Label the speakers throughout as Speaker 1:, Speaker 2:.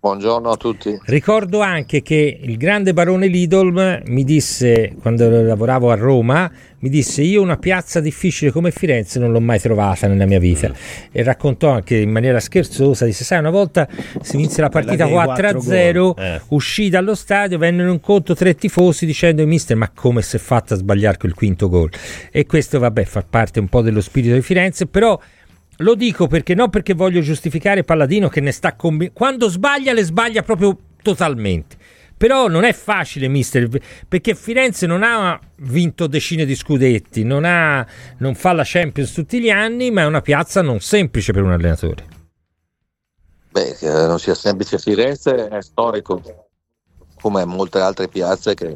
Speaker 1: Buongiorno a tutti.
Speaker 2: Ricordo anche che il grande barone Lidl mi disse, quando lavoravo a Roma, mi disse: io una piazza difficile come Firenze non l'ho mai trovata nella mia vita. E raccontò anche in maniera scherzosa, disse: sai, una volta si inizia la partita 4-0, uscì dallo stadio, vennero in conto 3 tifosi dicendo: mister, ma come si è fatta a sbagliare quel quinto gol? E questo, vabbè, fa parte un po' dello spirito di Firenze, però lo dico perché non perché voglio giustificare Palladino, che ne sta quando sbaglia le sbaglia proprio totalmente. Però non è facile, mister, perché Firenze non ha vinto decine di scudetti, non fa la Champions tutti gli anni, ma è una piazza non semplice per un allenatore.
Speaker 1: Beh, che non sia semplice Firenze è storico, come molte altre piazze che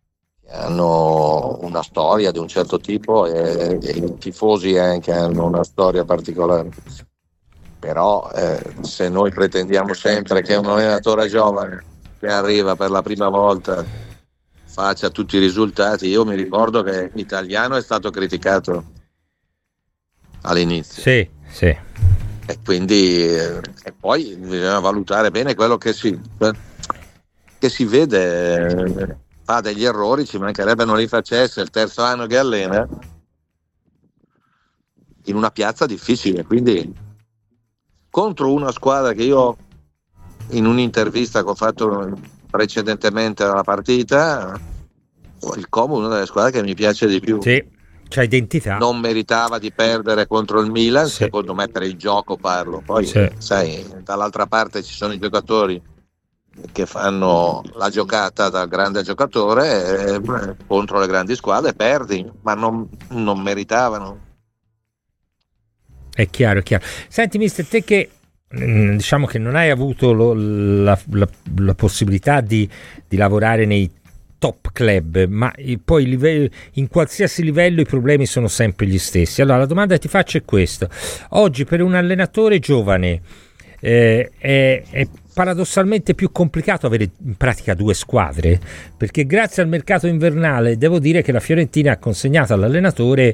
Speaker 1: hanno una storia di un certo tipo e i tifosi anche hanno una storia particolare. Però se noi pretendiamo sempre che un allenatore giovane che arriva per la prima volta faccia tutti i risultati, io mi ricordo che Italiano è stato criticato all'inizio.
Speaker 2: Sì.
Speaker 1: E quindi e poi bisogna valutare bene quello che si vede. Fa degli errori, ci mancherebbe non li facesse, il terzo anno che allena in una piazza difficile, quindi contro una squadra che io in un'intervista che ho fatto precedentemente alla partita, il Como è una delle squadre che mi piace di più.
Speaker 2: Sì, c'ha identità.
Speaker 1: Non meritava di perdere contro il Milan,
Speaker 2: sì.
Speaker 1: Secondo me per il gioco parlo, poi
Speaker 2: sì.
Speaker 1: Sai, dall'altra parte ci sono i giocatori che fanno la giocata da grande giocatore contro le grandi squadre perdi, ma non meritavano.
Speaker 2: È chiaro. Senti, mister, te che diciamo che non hai avuto la possibilità di lavorare nei top club, ma poi in qualsiasi livello i problemi sono sempre gli stessi. Allora la domanda che ti faccio è questa: oggi per un allenatore giovane è paradossalmente più complicato avere in pratica 2 squadre, perché grazie al mercato invernale devo dire che la Fiorentina ha consegnato all'allenatore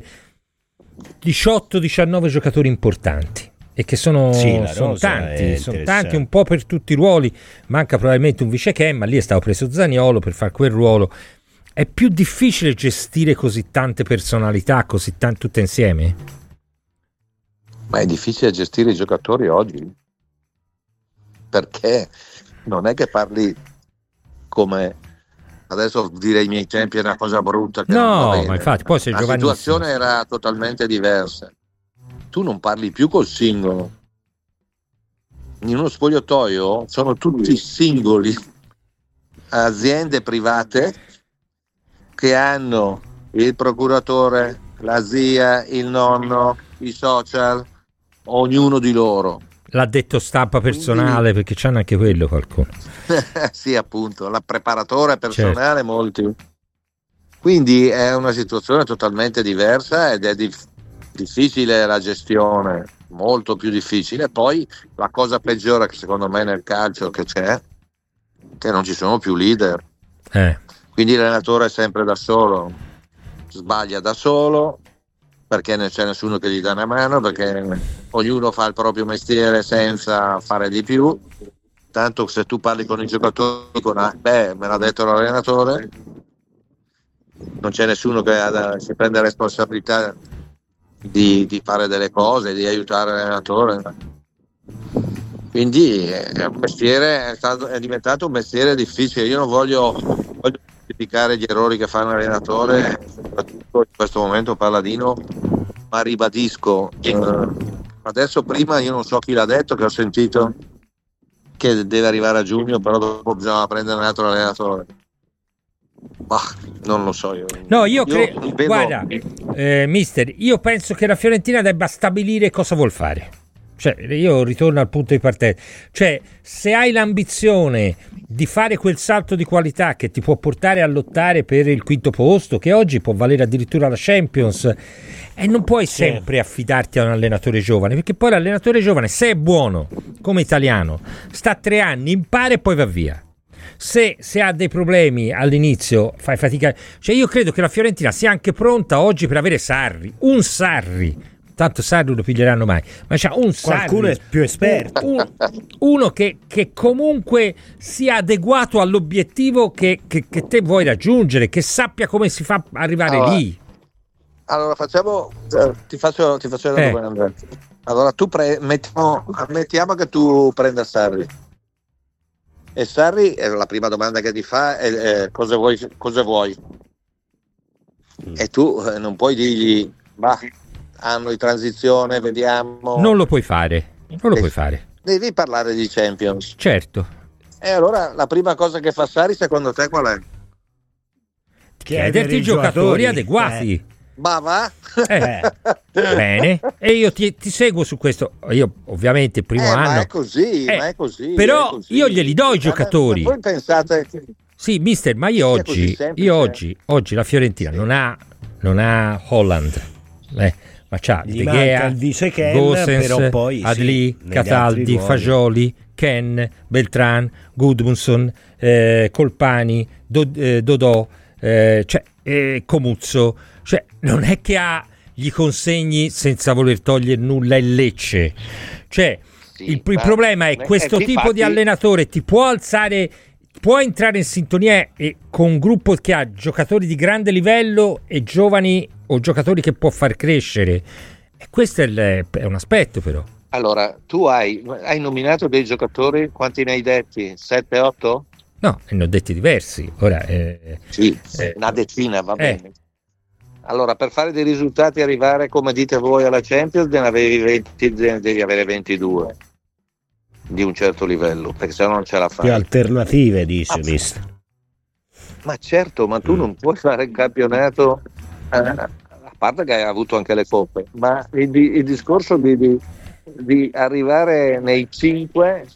Speaker 2: 18-19 giocatori importanti e che sono tanti, un po' per tutti i ruoli. Manca probabilmente un vice ma lì è stato preso Zaniolo per fare quel ruolo. È più difficile gestire così tante personalità tutte insieme?
Speaker 1: Ma è difficile gestire i giocatori oggi, perché non è che parli come adesso dire i miei tempi è una cosa brutta che
Speaker 2: no, ma infatti poi sei giovanissimo.
Speaker 1: La situazione era totalmente diversa, tu non parli più col singolo, in uno spogliatoio sono tutti singoli, aziende private che hanno il procuratore, la zia, il nonno, i social, ognuno di loro.
Speaker 2: L'ha detto stampa personale, perché c'hanno anche quello qualcuno.
Speaker 1: Sì, appunto, la preparatore personale, certo. Molti. Quindi è una situazione totalmente diversa ed è difficile la gestione, molto più difficile. Poi la cosa peggiore che secondo me nel calcio che c'è, che non ci sono più leader. Quindi l'allenatore è sempre da solo, sbaglia da solo, perché non c'è nessuno che gli dà una mano, perché ognuno fa il proprio mestiere senza fare di più. Tanto se tu parli con i giocatori me l'ha detto l'allenatore, non c'è nessuno che si prende responsabilità di fare delle cose, di aiutare l'allenatore. Quindi è un mestiere, è diventato un mestiere difficile. Io non voglio giustificare gli errori che fa un allenatore, soprattutto in questo momento Palladino, ma ribadisco, adesso prima io non so chi l'ha detto, che ho sentito che deve arrivare a giugno, però dopo bisogna prendere un altro allenatore. Non lo so io.
Speaker 2: No, io credo, guarda, mister, io penso che la Fiorentina debba stabilire cosa vuol fare. Cioè, io ritorno al punto di partenza. Cioè, se hai l'ambizione di fare quel salto di qualità che ti può portare a lottare per il quinto posto, che oggi può valere addirittura la Champions, e non puoi sempre affidarti a un allenatore giovane, perché poi l'allenatore giovane, se è buono come Italiano, sta 3 anni, impara e poi va via. Se ha dei problemi all'inizio, fai fatica. Cioè, io credo che la Fiorentina sia anche pronta oggi per avere un Sarri tanto Sarri lo piglieranno mai, ma c'ha un
Speaker 3: qualcuno
Speaker 2: Sarri,
Speaker 3: è più esperto,
Speaker 2: uno che comunque sia adeguato all'obiettivo che te vuoi raggiungere, che sappia come si fa arrivare lì.
Speaker 1: Allora ti faccio una domanda. Allora tu ammettiamo che tu prenda Sarri, e Sarri, la prima domanda che ti fa è cosa vuoi? E tu non puoi dirgli anno di transizione, vediamo.
Speaker 2: Non lo puoi fare.
Speaker 1: Devi parlare di Champions.
Speaker 2: Certo.
Speaker 1: E allora la prima cosa che fa Sarri secondo te qual è?
Speaker 2: Chiederti giocatori adeguati.
Speaker 1: Va.
Speaker 2: Bene, e io ti seguo su questo. Io ovviamente il primo anno
Speaker 1: ma è così.
Speaker 2: Però
Speaker 1: è così.
Speaker 2: io glieli do i giocatori.
Speaker 1: Voi pensate
Speaker 2: sì, mister, ma io oggi la Fiorentina non ha Holland, ma c'ha
Speaker 3: gli
Speaker 2: De Gea,
Speaker 3: il vice Ken,
Speaker 2: Gosens,
Speaker 3: però poi
Speaker 2: Adli, Cataldi, Fagioli, Ken, Beltran, Gudmundsson, Colpani, Dodò, Comuzzo. Cioè, non è che gli consegni senza voler togliere nulla il Lecce. Cioè, il problema è questo tipo di allenatore ti può alzare, può entrare in sintonia con un gruppo che ha giocatori di grande livello e giovani o giocatori che può far crescere. E questo è un aspetto, però.
Speaker 1: Allora, tu hai nominato dei giocatori, quanti ne hai detti? 7-8?
Speaker 2: No, ne ho detti diversi. Ora,
Speaker 1: una decina, va bene. Allora, per fare dei risultati e arrivare, come dite voi, alla Champions, devi avere 22 di un certo livello, perché se no non ce la fai.
Speaker 3: Più alternative, dice mister.
Speaker 1: Ma certo, ma tu non puoi fare il campionato, a parte che hai avuto anche le coppe, ma il discorso di arrivare nei 5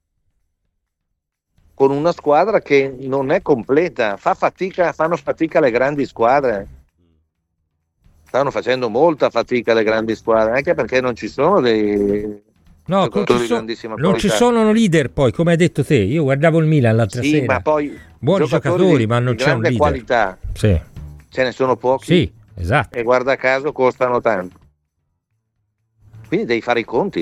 Speaker 1: con una squadra che non è completa, fanno fatica le grandi squadre. Stanno facendo molta fatica le grandi squadre, anche perché non ci sono dei giocatori di grandissima qualità.
Speaker 2: Non ci sono leader, poi, come hai detto te. Io guardavo il Milan l'altra sera.
Speaker 1: Ma poi
Speaker 2: buoni giocatori, ma non c'è un leader.
Speaker 1: Qualità.
Speaker 2: Sì.
Speaker 1: Ce ne sono pochi.
Speaker 2: Sì, esatto.
Speaker 1: E guarda caso costano tanto. Quindi devi fare i conti,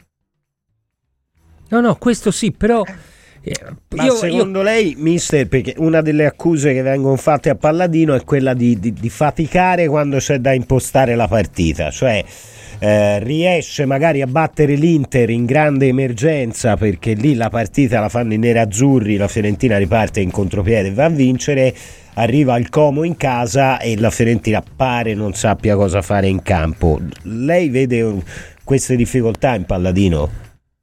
Speaker 2: No, questo sì, però.
Speaker 3: Ma secondo lei, mister, perché una delle accuse che vengono fatte a Palladino è quella di faticare quando c'è da impostare la partita, cioè riesce magari a battere l'Inter in grande emergenza perché lì la partita la fanno i nerazzurri, la Fiorentina riparte in contropiede e va a vincere, arriva il Como in casa e la Fiorentina pare non sappia cosa fare in campo. Lei vede queste difficoltà in Palladino?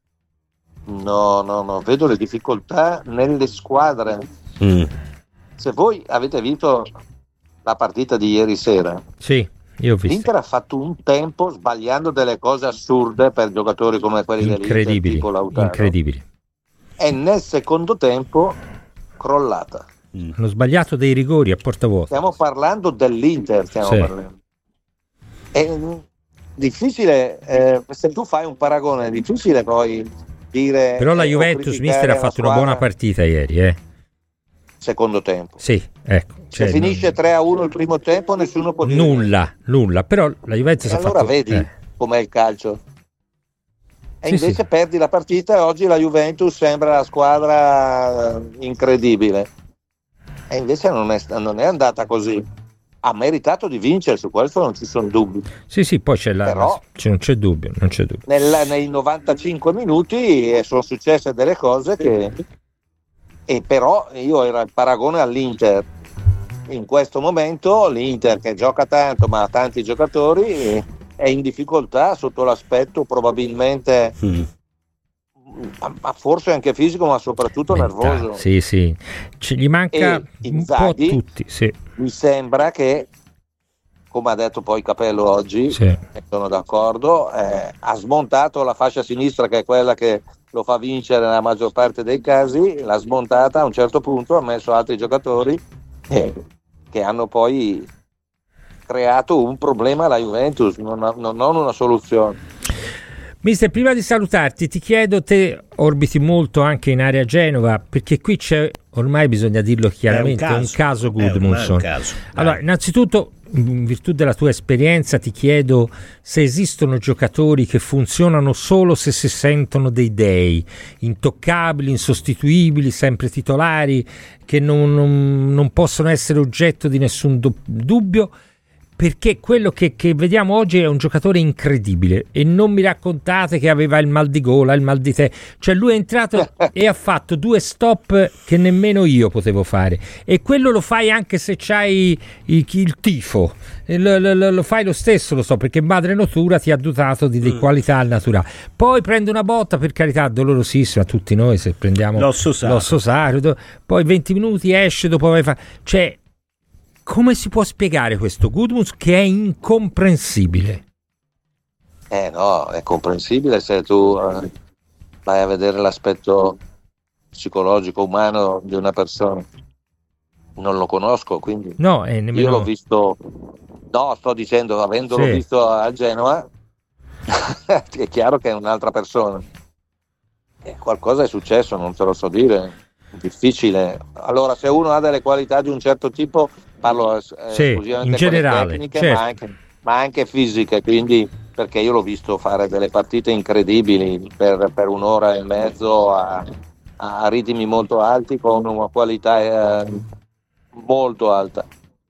Speaker 1: No, vedo le difficoltà nelle squadre. Se voi avete visto la partita di ieri sera,
Speaker 2: sì, io ho visto.
Speaker 1: l'Inter ha fatto un tempo sbagliando delle cose assurde per giocatori come quelli dell'Inter, tipo Lautaro.
Speaker 2: Incredibili.
Speaker 1: E nel secondo tempo crollata.
Speaker 2: Hanno sbagliato dei rigori a porta vuota.
Speaker 1: Stiamo parlando dell'Inter, parlando. È difficile, se tu fai un paragone è difficile poi dire.
Speaker 2: Però la Juventus, mister, ha fatto una buona partita ieri,
Speaker 1: secondo tempo.
Speaker 2: Sì, ecco.
Speaker 1: Se finisce 3-1 il primo tempo, nessuno può dire
Speaker 2: nulla. Però la Juventus ha fatto.
Speaker 1: Allora vedi com'è il calcio. E invece perdi la partita e oggi la Juventus sembra la squadra incredibile. E invece non è andata così. Ha meritato di vincere, su questo non ci sono dubbi.
Speaker 2: Sì, poi non c'è dubbio.
Speaker 1: Nei 95 minuti sono successe delle cose e però io era il paragone all'Inter. In questo momento l'Inter, che gioca tanto ma ha tanti giocatori, è in difficoltà sotto l'aspetto probabilmente ma forse anche fisico, ma soprattutto nervoso.
Speaker 2: Sì. Gli manca un po' a tutti, sì.
Speaker 1: Mi sembra che, come ha detto poi Capello oggi, sono d'accordo, ha smontato la fascia sinistra, che è quella che lo fa vincere nella maggior parte dei casi, l'ha smontata a un certo punto, ha messo altri giocatori che hanno poi creato un problema alla Juventus, non una soluzione.
Speaker 2: Mister, prima di salutarti ti chiedo, te orbiti molto anche in area Genova, perché qui c'è, ormai bisogna dirlo chiaramente, un caso Gudmundsson. Allora, innanzitutto in virtù della tua esperienza ti chiedo se esistono giocatori che funzionano solo se si sentono dei dei, intoccabili, insostituibili, sempre titolari, che non possono essere oggetto di nessun dubbio, perché quello che vediamo oggi è un giocatore incredibile, e non mi raccontate che aveva il mal di gola, il mal di cioè lui è entrato e ha fatto 2 stop che nemmeno io potevo fare, e quello lo fai anche se c'hai il tifo, lo fai lo stesso, lo so, perché madre natura ti ha dotato di qualità al naturale. Poi prende una botta, per carità, dolorosissima a tutti noi se prendiamo l'osso sacro, poi 20 minuti esce dopo aver fatto, cioè come si può spiegare questo Gudmundsson che è incomprensibile?
Speaker 1: No, è comprensibile se tu vai a vedere l'aspetto psicologico umano di una persona. Non lo conosco, quindi
Speaker 2: no, nemmeno...
Speaker 1: io l'ho visto, no, sto dicendo, avendolo visto a Genova, è chiaro che è un'altra persona. Qualcosa è successo, non te lo so dire, difficile. Allora, se uno ha delle qualità di un certo tipo, parlo esclusivamente
Speaker 2: in generale,
Speaker 1: tecniche,
Speaker 2: certo.
Speaker 1: ma anche fisiche, quindi, perché io l'ho visto fare delle partite incredibili per un'ora e mezzo a ritmi molto alti, con una qualità molto alta.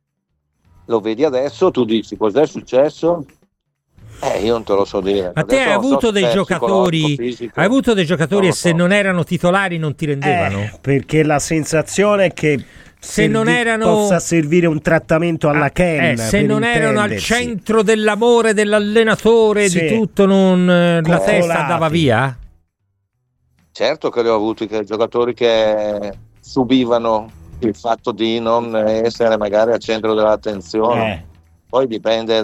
Speaker 1: Lo vedi adesso, tu dici cos'è successo? Io non te lo so dire.
Speaker 2: Ma te hai avuto dei giocatori, hai avuto dei giocatori e se non erano titolari non ti rendevano?
Speaker 3: Perché la sensazione è che
Speaker 2: se non erano,
Speaker 3: possa servire un trattamento alla Ken,
Speaker 2: se non erano al centro dell'amore dell'allenatore, di tutto, la testa andava via?
Speaker 1: Certo che li ho avuti, che diocatori che subivano il fatto di non essere magari al centro dell'attenzione. Poi dipende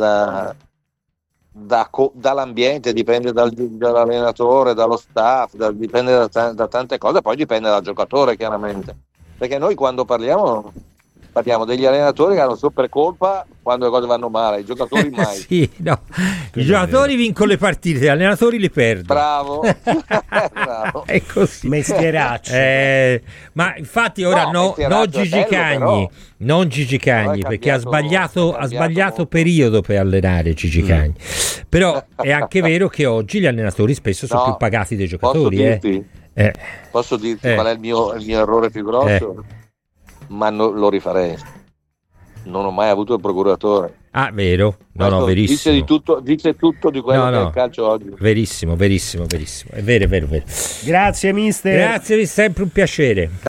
Speaker 1: dall'ambiente, dipende dall'allenatore, dallo staff, dipende da tante cose, poi dipende dal giocatore, chiaramente. Perché noi quando parliamo degli allenatori che hanno sempre colpa quando le cose vanno male, i giocatori mai.
Speaker 2: I giocatori vincono le partite, gli allenatori le perdono.
Speaker 1: Bravo. Bravo.
Speaker 2: È così.
Speaker 3: Mestieraccio.
Speaker 2: Ma infatti ora non Gigi Cagni, perché ha sbagliato periodo per allenare Gigi Cagni. Però è anche vero che oggi gli allenatori spesso sono più pagati dei giocatori.
Speaker 1: Posso dirti qual è il mio errore più grosso? Ma lo rifarei. Non ho mai avuto il procuratore.
Speaker 2: Ah, vero? No, verissimo.
Speaker 1: Dice tutto di quello che è il calcio oggi.
Speaker 2: Verissimo. È vero.
Speaker 3: Grazie, mister.
Speaker 2: Grazie, sempre un piacere.